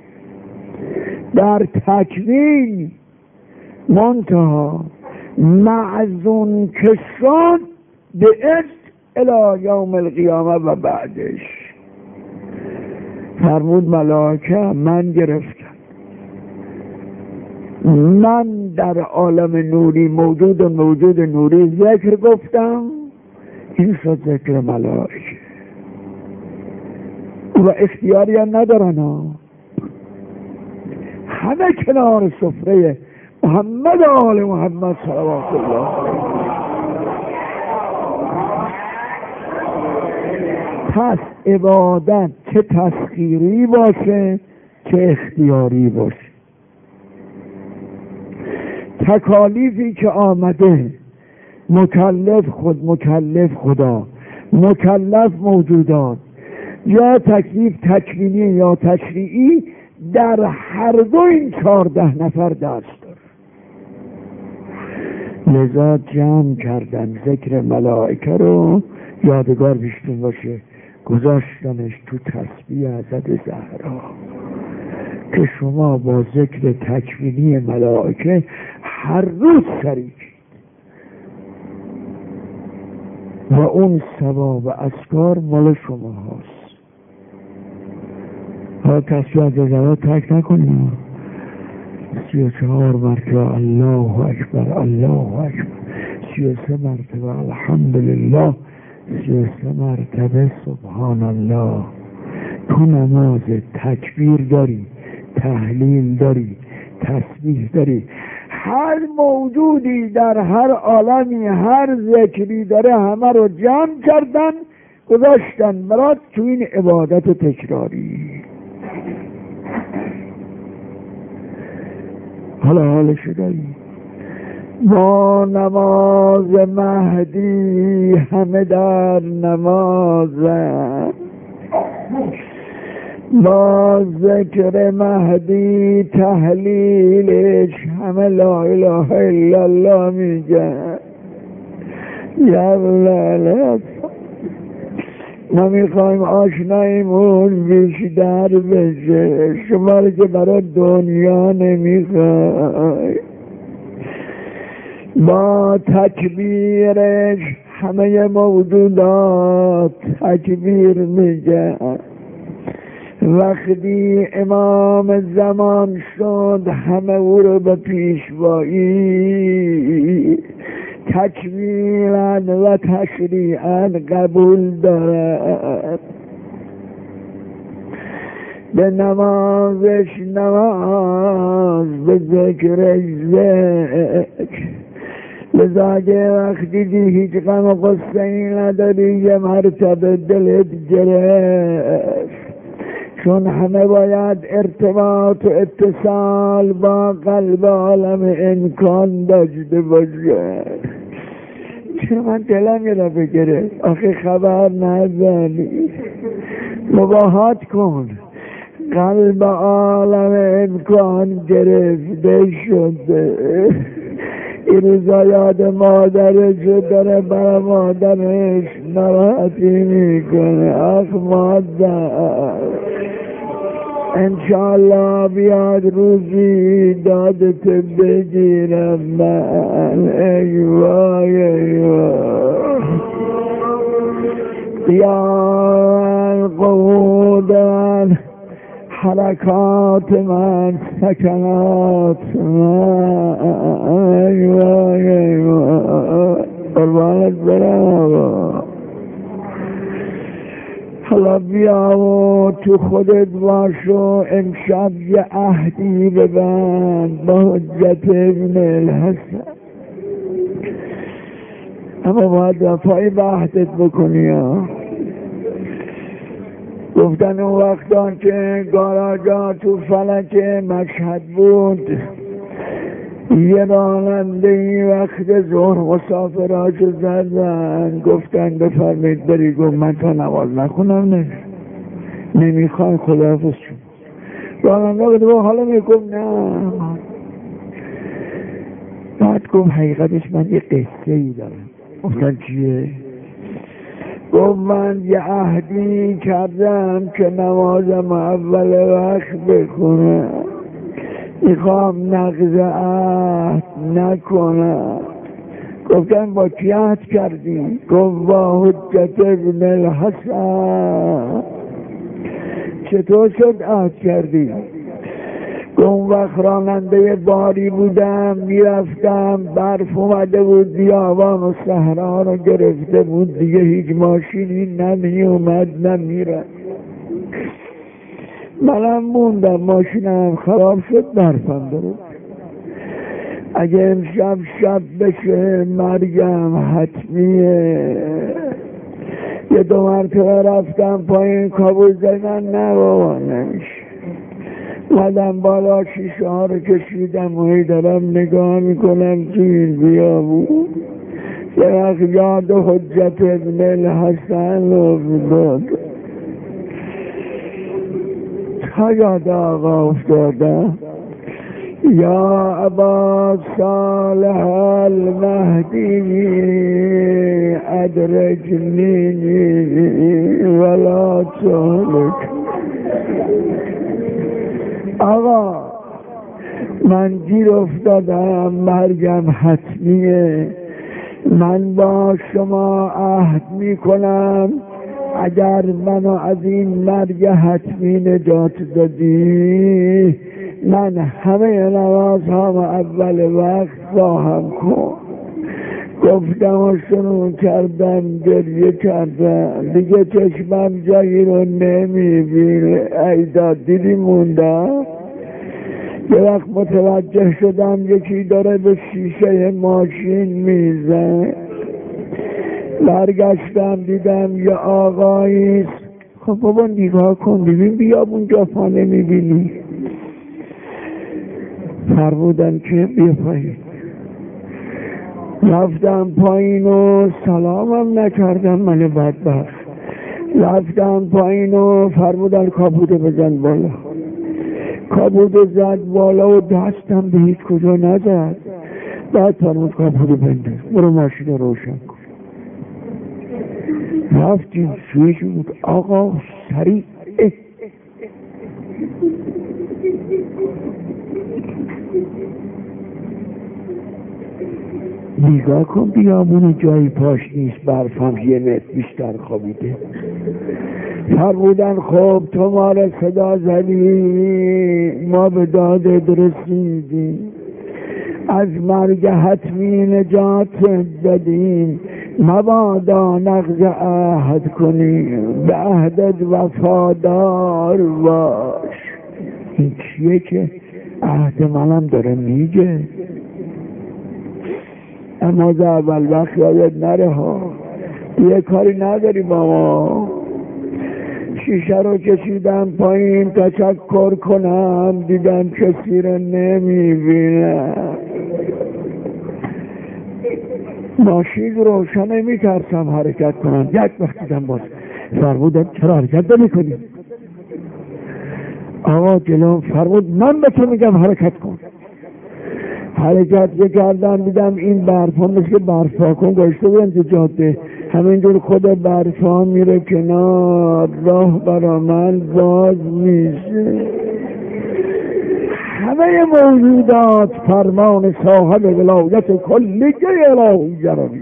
در تکوین منتها معزون که شد به الی یوم القیامه و بعدش فرمود ملائکه من گرفتم، من در عالم نوری موجود نوری ذکر گفتم، این شد ذکر ملائکه و اختیاری هم ندارن همه کنار سفره محمد آل محمد صلوات الله پس عبادت چه تسخیری باشه چه اختیاری باشه. تکالیفی که آمده مکلف خدا مکلف موجودات یا تکلیف تکوینی یا تشریعی در هر دو این 14 نفر دست داره. لذا جمع کردن ذکر ملائکه رو یادگار بیشتون باشه گذاشتنش تو تسبیح حضرت زهرا که شما با ذکر تکوینی ملائکه هر روز شریک و اون ثواب و اذکار مال شما هست. ها تسبیح حضرت زهرا ترک نکنیم. 34 مرتبه الله اکبر الله اکبر، 33 مرتبه الحمدلله، 33 مرتبه سبحان الله. تو نماز تکبیر داری، تهلیل داری، تسبیح داری، هر موجودی در هر عالمی هر ذکری داره همه رو جمع کردن گذاشتن برات تو این عبادت تکراری. حالا حالشو داری با نماز مهدی همه در نمازم، با ذکر مهدی تحلیلش همه لا اله الا الله میگن. یالله ما میخوایم آشنایمون بیشتر بشه، شما رو که برای دنیا نمیخوای. با تکبیرش همه موجودات تکبیر میگن. وقتی امام زمان شد همه او رو به پیشوایی تکمیلا و تشریعا قبول دارد. به نمازش نماز، به ذکرش ذکر. لذا که وقتی هیچ غم و غصه ای نداری یه مرتبه دلت گرفت، چون همه باید ارتباط و اتصال با قلب عالم امکان داشته باشه. چرا من دلم یه دفعه گرفت؟ آخه خبر نداری، مباهات کن. قلب عالم امکان گرفته شده. این روزا یاد مادرش داره، برای مادرش ناراحتی میکنه. آخ مادر، انشالله بیاد روزی دادت بگیرم من. ای وای ای وای. یا قودن حرکات من، سکنات من. ای وای ای وای، قربانت برم آقا. حالا بیا و تو خودت باش و امشب یه عهدی ببند با حجت ابن الحسن، اما باید وفای به عهدت بکنی ها. گفتن اون وقتا که گاراجا تو فلک مشهد بود، یه راننده این وقت ظهر مسافراشو زدن، گفتن بفرمایید بری. گفت من تا نماز نخونم نمیخوام، خداحافظ شد. راننده بود حالا میگفت نه. بعد گفت حقیقتش من یه قصه ای دارم. گفتن چیه؟ گفت من یه عهدی کردم که نمازم اول وقت بخونم، میخوام نقض عهد نکنم. گفتن با کی عهد کردی؟ گفت با حجت ابن الحسن. چطور شد عهد کردی؟ گفت وقت راننده باری بودم، میرفتم برف اومده بود، بیابان و صحرا رو گرفته بود، دیگه هیچ ماشینی نمی اومد نمیره. منم موندم، ماشینم خراب شد، برفم درست. اگه امشب شب بشه مرگم حتمیه. یه دو مرتبه رفتم پایین کابل زدن، نه بابا نمیشه. اومدم بالا شیشه ها رو کشیدم و دارم نگاه میکنم تو این بیابون. یه وقت یاد حجت ابن الحسن افتاد، تا یاد آقا افتادم. یا ابا صالح المهدی ادرجنی ولا تهلک. آقا من گیر افتادم، مرگم حتمیه. من با شما عهد میکنم اگر منو از این مرگ حتمی نجات دادی، من همه نمازهام اول وقت خواهم کن. گفتم و شروع کردم گریه کردم، دیگه چشمم جایی رو نمیبینه. ایدا دیدی موندم. یه وقت متوجه شدم یکی داره به شیشه ماشین میزن، برگشتم دیدم یه آقاییست. خب بابا نگاه کن ببین بیابون جفا نمیبینی؟ فرمودن که بیا پایین. رفتم پایین و سلامم نکردم، من بدبخت. رفتم پایین و فرمودن کابوده بزن بالا. کابوده زد بالا و دستم به هیچ کجا نزد. بعد فرمود کابوده بنداز، برو ماشین روشن کن. رفتیم سویش بود آقا سریع. نگاه کن بیامون جایی پاش نیست، برفم یه متر بیشتر خوابیده. فرمودن خب تو ما را صدا زدی، ما به دادت رسیدیم، از مرگ حتمی نجات دادیم، مبادا نقض عهد کنیم، به عهدت وفادار باش. این چیه که عهد منم داره میگه؟ اما از اول وقت یادت نره ها، یه کاری نداری با ما. شیشه رو کشیدم پایین تشکر کنم، دیدم کسی رو نمیبینم. ماشین روشن نمیترسم حرکت کنم. یک وقت دیدم باز فرمودم چرا حرکت نمی‌کنی؟ آقا جلو فرمود من به تو میگم حرکت کن. حرکت کردم دیدم این برفا مثل برفا کن گشته بودن تو جاده، همینجور خود برفا میره کنار، راه برا من باز میشه. همه موجودات فرمان صاحب ولایت کلیه الهی جرامی.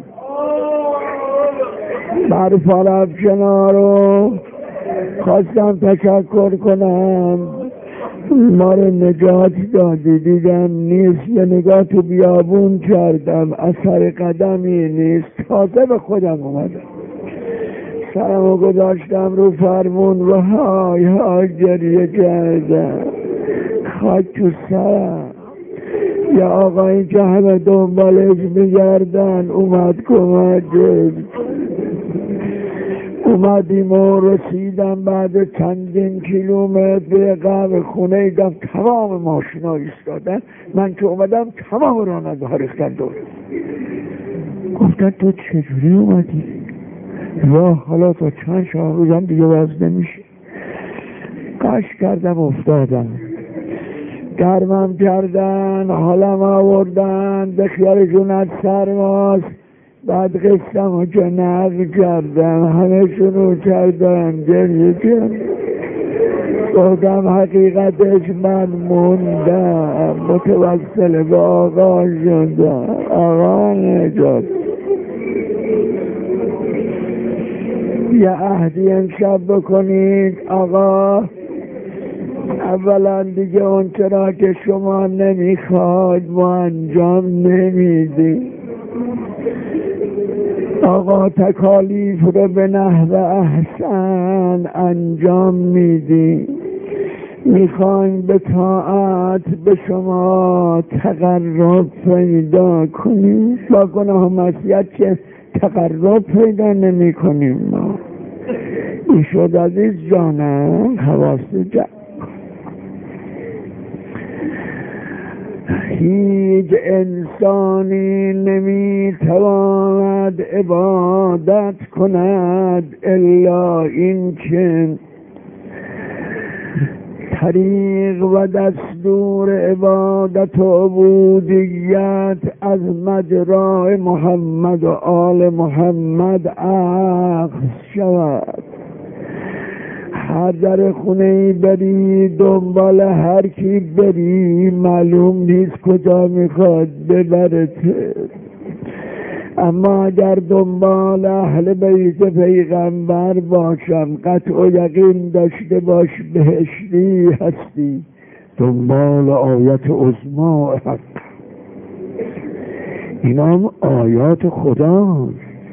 برفا رفت کنار و خواستم تشکر کنم، ما رو نجات دادی. دیدم نیست، یه نگاه تو بیابون کردم، اثر قدمی نیست. تازه به خودم اومدم، سرمو گذاشتم رو فرمون و های های گریه کردم. خاک تو سرم. یا آقایی که همه دنبالش میگردن اومد کمکش. اومدیم و رسیدم بعد چندین کیلومتر به قبل خونه ایدم تمام ماشینا ایستادن. من که اومدم تمام راننده ریختن دور. گفتن تو چجوری اومدی؟ حالا تا چند شب روزم دیگه باز نمیشه. قش کردم افتادم، گرمم کردن، حالم آوردن، به خیالشون از سرماست. بعد قصم رو که نقل کردم، همه شروع کردن گریه کردن. گفتم حقیقتش من موندم، متوسل به آقا شدم، آقا نجات. یه عهدی امشب بکنید آقا، اولا دیگه اون چرا که شما نمیخواد ما انجام نمیدیم. آقا تکالیف رو به نحو احسن انجام میدیم. میخوایم به طاعت به شما تقرب پیدا کنیم، با گناه و معصیت که تقرب پیدا نمی کنیم. ما این شد عزیز جانم، حواس جمع. هیچ انسانی نمیتواند عبادت کند الا این که طریق و دستور عبادت و عبودیت از مجرای محمد و آل محمد اخذ شود. هر در خونه بری، دنبال هر کی بری، معلوم نیست کجا میخواد ببرت. اما اگر دنبال اهل بیت پیغمبر باشم، قطع و یقین داشته باش بهشتی هستی. دنبال آیت عظما حق، اینا هم آیات خدا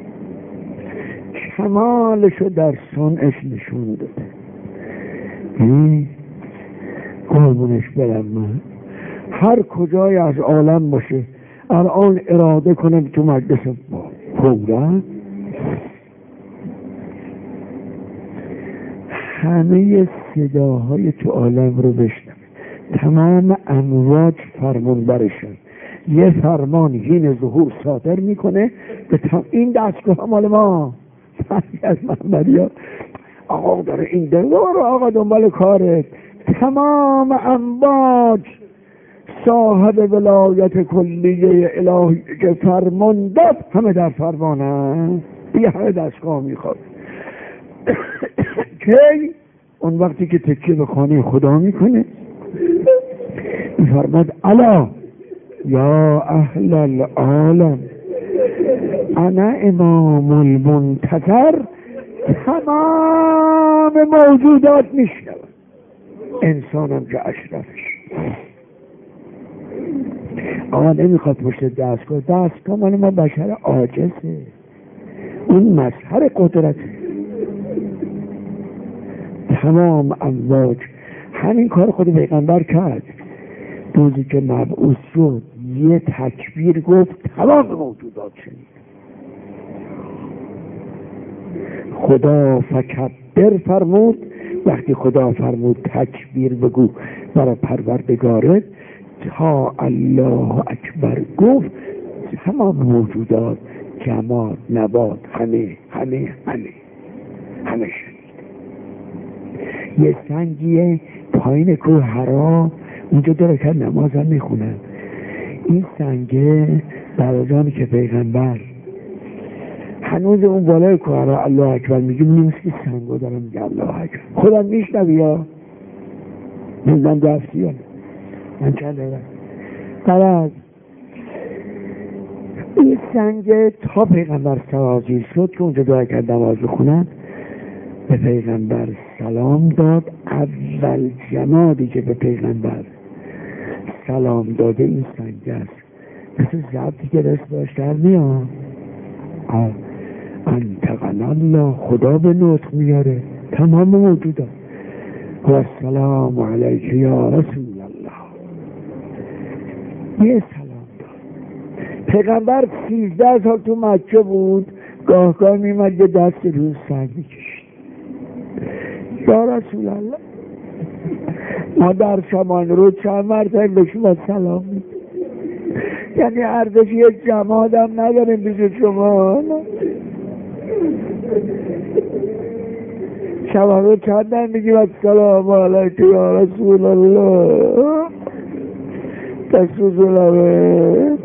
کمالشو در صنعش نشون داده. قربونش برم من هر کجای از عالم باشه الان اراده کنم تو مجلس فورا همه صداهای تو عالم رو بشنم، تمام امواج فرمان برشن، یه فرمان حین ظهور صادر میکنه به این دستگاه هم مال ما از محمدی ها آقا داره این دلار آقا دنبال کارت، تمام امواج صاحب ولایت کلیه الهی که فرمان داد همه در فرمانه یه همه دستگاه میخواد که اون وقتی که تکیه به خانه خدا میکنه میفرماد الا یا اهل العالم انا امام المنتظر، تمام موجودات میشنون، انسانم که اشرفش. آقا نمیخواد پشت دستگاه مال ما بشر عاجزه، اون مظهر قدرته. تمام امواج همین کار خود پیغمبر کرد، روزی که مبعوث شد یه تکبیر گفت تمام موجودات شنید. خدا فکبر فرمود، وقتی خدا فرمود تکبیر بگو برای پروردگارت، تا الله اکبر گفت تمام موجودات، جماد، نبات، همه شنید. یه سنگیه پایین کوه حرا، اونجا داره که نماز هم میخونن. این سنگه برادانی که پیغمبر هنوز اون بالای کوه حرا الله اکبر میگه، نیست که سنگو دارم میگه الله اکبر. خودم میشنوی یا من دفتی یا من چند دارم قرار این سنگه تا پیغمبر سرازیر شد که اونجا دعا کرد نماز بخونن، به پیغمبر سلام داد. اول جمادی که به پیغمبر سلام داده این سنگ است. مثل ضبطی که دست داشتر میاد انتقن الله، خدا به نطق میاره تمام موجودات. و السلام علیک یا رسول الله، یه سلام داد. پیغمبر 13 سال تو مکه بود، گاه میمد یه دست روی سنگ میکشید. یا رسول الله ما در شمان رو چند مرتبه به شما سلام میدیم، یعنی ارزش یک جماد هم نداریم بیشتر شما. شما رو چند هم میگیم السلام علیک یا رسول الله تسوزلمه.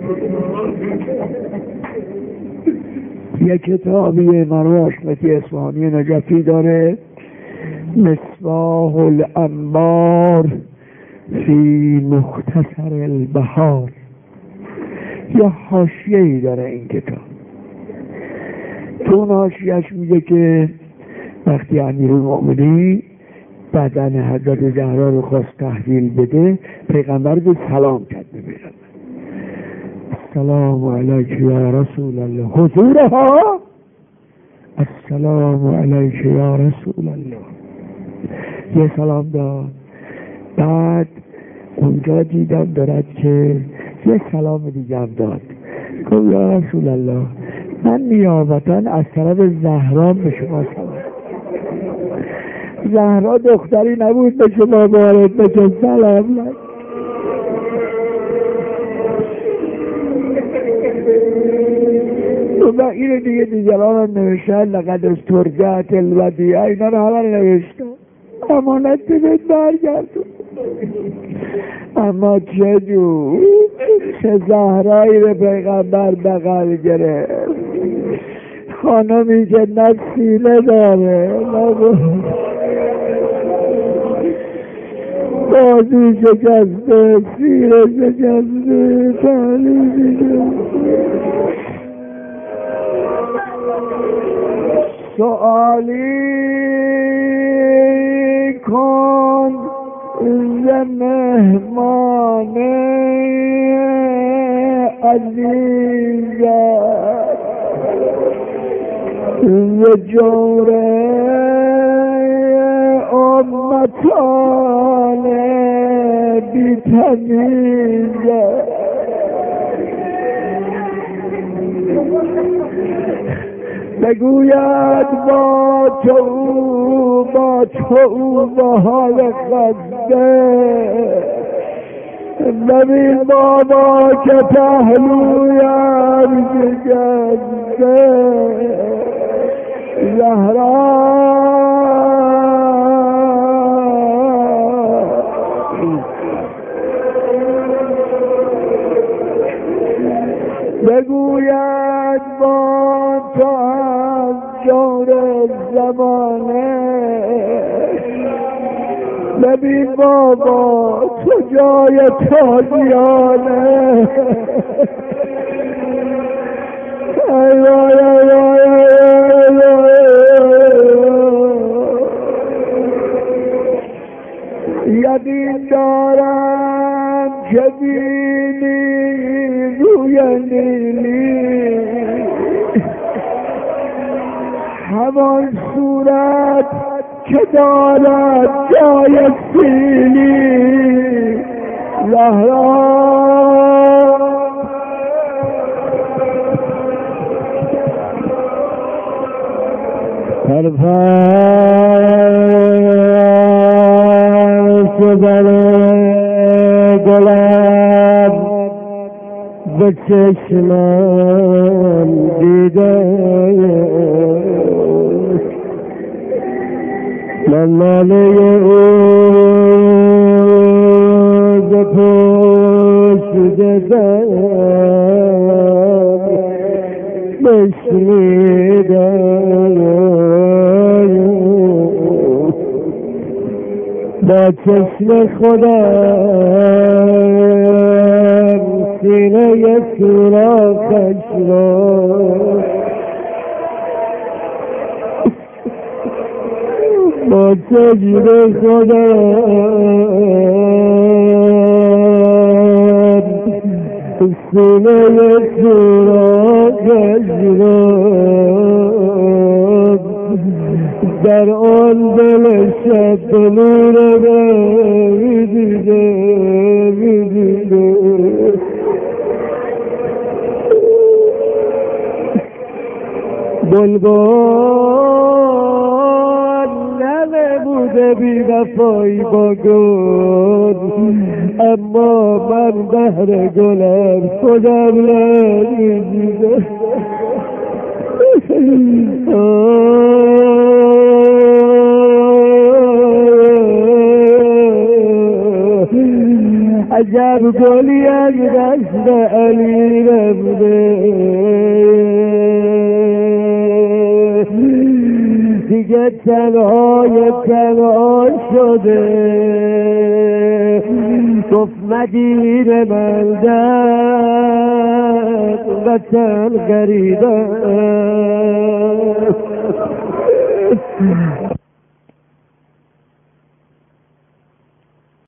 یک کتابی مرحوم حشمتی اصفهانی نجفی داره، مصباح الانوار فی مختصر البحار، یا حاشیه‌ای داره این کتاب. تو اون حاشیه‌اش میگه که وقتی امیرالمؤمنین بدن حضرت زهرا رو خواست تحویل بده، پیغمبر به سلام کرد به پیغمبر، السلام علیک یا رسول الله، حضورها السلام علیک یا رسول الله، یه سلام داد. بعد اونجا دیدم دارد که یه سلام دیگه هم داد، گفت یا رسول الله من نیابتا از طرف زهرا به شما سلام. زهرا دختری نبود به شما وارد بشه سلام لد. و این دیگه دیگران رو نوشتن، لقد استرجعت الودیعه، اینا رو همه نوشتن، امانت بهت برگردون. اما چه زهرایی به پیغمبر بغل گرفت، خانمی که نه سینه داره بازی شکسته، سیره شکسته، تحلی شکسته. سؤالی کن ز مهمان عزیزت، ز جور امتان بی تمیزه بگوید با تو با حال خسته ببین بابا که پهلویم شکسته زهرا بگوید با تو از جور زمانه ببین بابا تو جای تازیانه یقین دارم که بینی روی نیلی همان صورت که دارد جای سیلی زهرا پرپر در گلاب به چشمم دیده من ماله او ز پوشیدم بشنیدم با چشم خودم سینه سوراخش را با چشم خودم سینه سوراخش را در آن دل شب نور می‌دیده بلبل ننموده بی وفایی با گل اما من بهر گلم خودم نمی‌دیده عجب گلی از دست علی رفته دیگه تنها شده گفت مدینه من در وطن غریبم